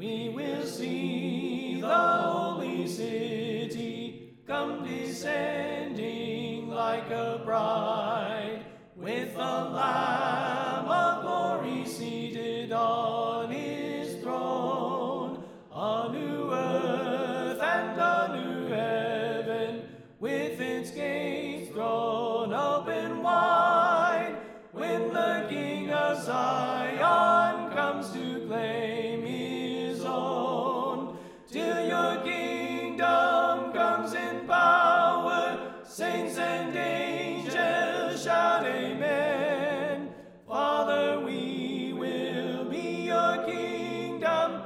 we will see the holy city come descending like a bride, with the Lamb of glory seated on his throne. A new earth and a new heaven, with its gates thrown open wide, when the King of Zion comes to claim his own. Till your kingdom comes in power, saints and angels shout amen. Father, we will be your kingdom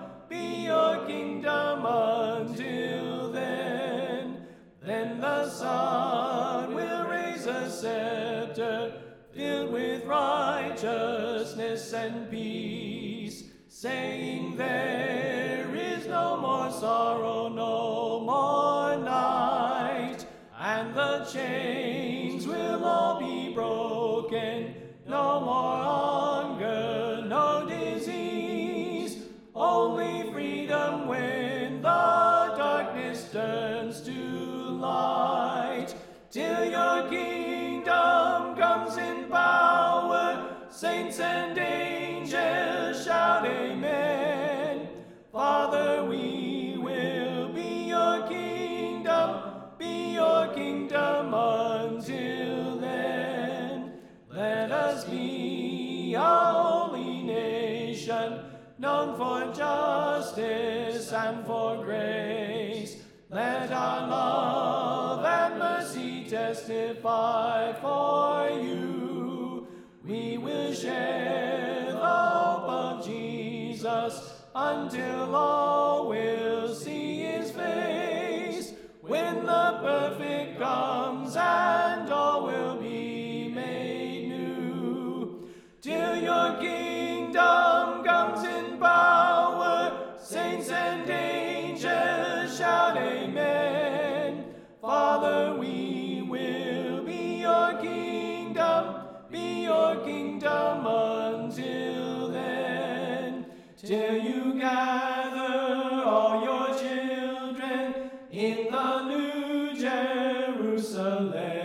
until then. Then the Son will raise a scepter filled with righteousness and peace, saying there is no more sorrow, no more night, and the chains will all be broken, no more hunger, no disease, only freedom when the darkness turns to light. Till your kingdom comes in power, saints and angels shout amen. Father, we will be your kingdom until then. Let us be a holy nation, known for justice and for grace. Let our love and mercy testify for you. We will share the hope of Jesus until all will see his face, when the perfect comes and all will be made new. Till your kingdom comes in power, saints and angels shout amen. Father, we will be your kingdom until then. Till you gather all your children in the new Jerusalem.